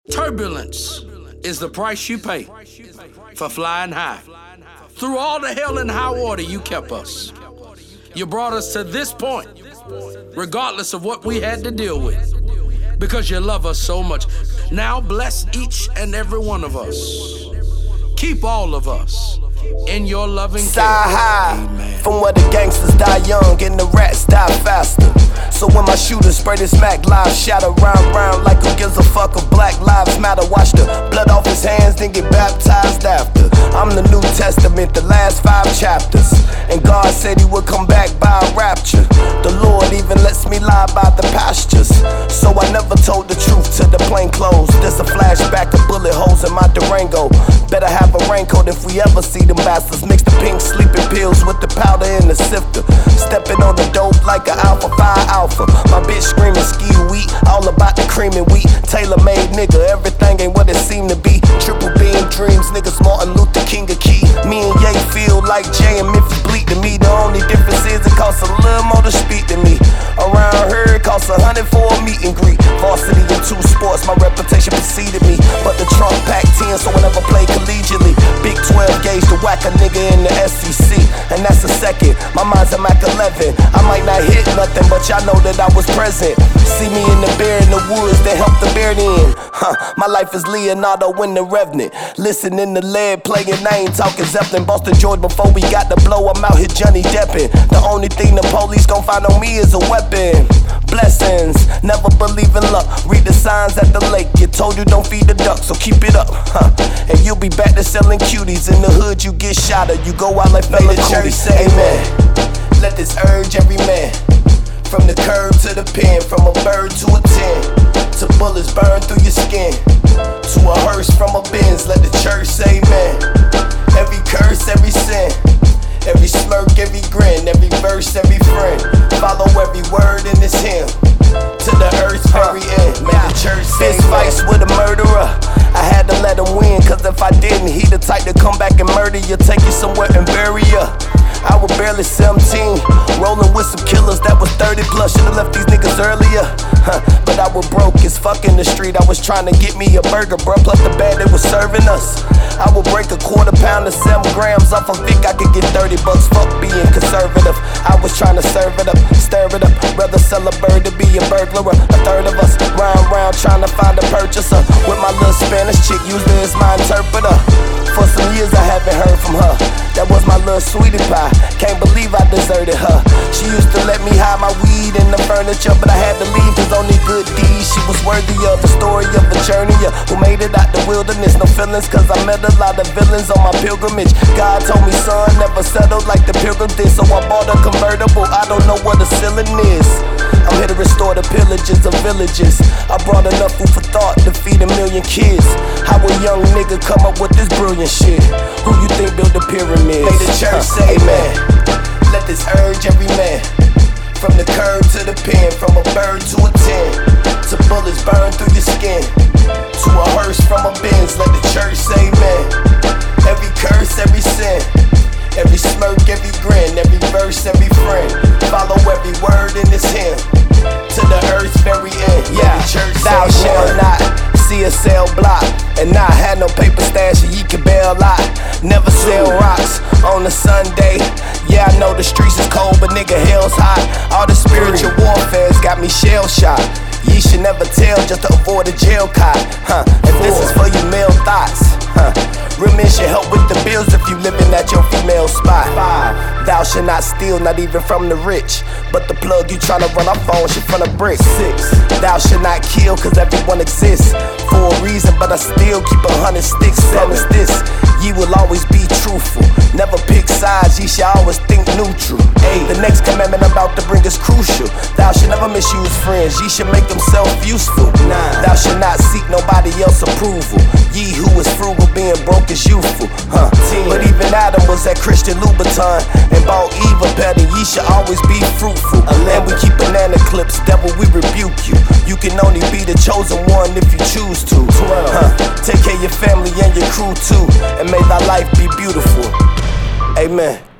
Turbulence is the price you pay for flying high. Through all the hell and high water, you kept us. You brought us to this point, regardless of what we had to deal with, because you love us so much. Now bless each and every one of us. Keep all of us in your loving care. Amen. From where the gangsters die young and the rats die faster. So when my shooters spray this Mac, live shatter round like who gives a fuck if Black Lives Matter. Watch the blood off his hands, then get baptized after. I'm the New Testament, the last 5 chapters. And God said he would come back by a rapture. The Lord even lets me lie by the pastures. So I never told the truth to the plainclothes. There's a flashback of bullet holes in my Durango. Better have a raincoat if we ever see them bastards. Mix the pink sleeping pills with the powder in the sifter. Stepping on the dope like an Alpha 5 Alpha. My bitch screaming ski wheat, all about the cream and wheat. Tailor-made nigga, everything ain't what it seemed to be. Triple beam dreams, niggas Martin Luther King a key. Me and Ye feel like Jay and Memphis bleak to me. The only difference is it costs a little more to speak to me. Around here it costs $100 for a meet and greet. Varsity in 2 sports, my reputation preceded me. But the trunk pack 10, so I never play collegiately. Big 12 gauge to whack a nigga in the SEC, and that's a second. My mind's a Mac 11. I might not hit nothing, but y'all know that I was present. See me in the bear in the woods that helped the bear in. My life is Leonardo in the Revenant. Listening to lead playing, I ain't talking Zeppelin. Boston George before we got the blow, I'm out here Johnny Deppin'. The only thing the police gon' find on me is a weapon. Blessings, never believe in luck. Read the signs at the lake. You told you don't feed the ducks, so keep it up. And you'll be back to selling cuties. In the hood you get shot or you go out like Fela Kuti. Say amen. Let this urge every man. From the curb to the pen, from a bird to a 10, to bullets burn through your skin, to a hearse from a Benz. Let the church say amen. Every curse, every sin, every smirk, every grin, every verse, every friend. Follow every word in this hymn to the earth's very end. May the church say fist fights with a murderer. I had to let him win, cause if I didn't, he the type to come back and murder you, take you somewhere and bury you. I was barely 17, rolling with some killers that was 30 plus. Should've left these niggas earlier, but I was broke as fuck in the street. I was trying to get me a burger, bruh, plus the bag they was serving us. I would break a quarter pound of 7 grams off. I think I could get $30, fuck being conservative. I was trying to serve it up, stir it up. Rather sell a bird to be a burglar. A third of us round trying to find a purchaser. With my little Spanish chick, used her as my interpreter. For some years I haven't heard from her. That was my little sweetie pie. Can't believe I deserted her. She used to let me hide my weed in the furniture, but I had to leave cause only good deeds she was worthy of. The story of a journeyer who made it out the wilderness. No feelings cause I met a lot of villains on my pilgrimage. God told me, son, never settled like the pilgrim did. So I bought a convertible, I don't know what a ceiling is. I'm here to restore the pillages of villages. I brought enough food for thought to feed 1 million kids. How a young nigga come up with this brilliant shit? Who you think built the pyramids? May the church say amen. Let this urge every man. From the curb to the pen, from a bird to a 10, to bullets burn through your skin, to a hearse from a Benz. Let the church say amen. Every curse, every sin, every smirk, every grin, every verse, every friend. Follow every word in this hymn to the earth's very end. Yeah, the church thou shalt not see a cell block, and not have no paper stash, and ye can bail out. Never sell rocks on a Sunday. Yeah, I know the streets is cold, but nigga, hell's hot. All the spiritual warfare's got me shell-shocked. Ye should never tell just to avoid a jail cot. And this is for you male thoughts. Real men should help with the bills if you living at your female spot. 5. Thou shalt not steal, not even from the rich, but the plug you tryna run off on shit from the brick. 6. Thou shalt not kill, cause everyone exists for a reason, but I still keep 100 sticks. 7. This, ye will always be truthful, never pick sides, ye shall always think neutral. 8. The next commandment I'm about to bring is crucial. Thou shalt never misuse friends, ye should make them self-useful. 9. Thou shalt not seek nobody else's approval. Ye who is frugal, being broke is youthful. 10. But even Adam was at Christian Louboutin and bought Eve a pet, and ye should always be fruitful. 11. And we keep banana clips, devil, we rebuke you. You can only be the chosen one if you choose to. 12. Take care of your family and your crew too, and may thy life be beautiful. Amen.